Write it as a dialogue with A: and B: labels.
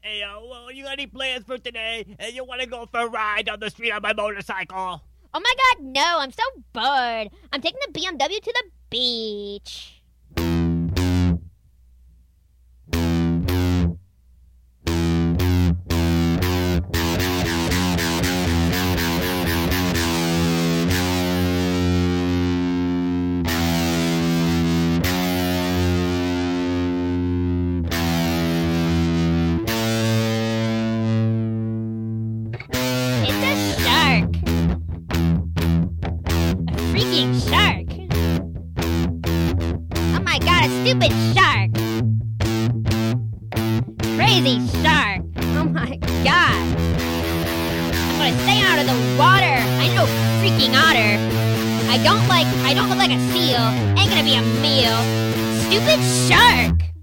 A: Hey, well, you got any plans for today? You want to go for a ride down the street on my motorcycle?
B: Oh my god, no, I'm so bored. I'm taking the BMW to the beach. Shark. Oh my god, a stupid shark. Crazy shark. Oh my god. I'm gonna stay out of the water. I know freaking otter. I don't look like a seal. Ain't gonna be a meal. Stupid shark.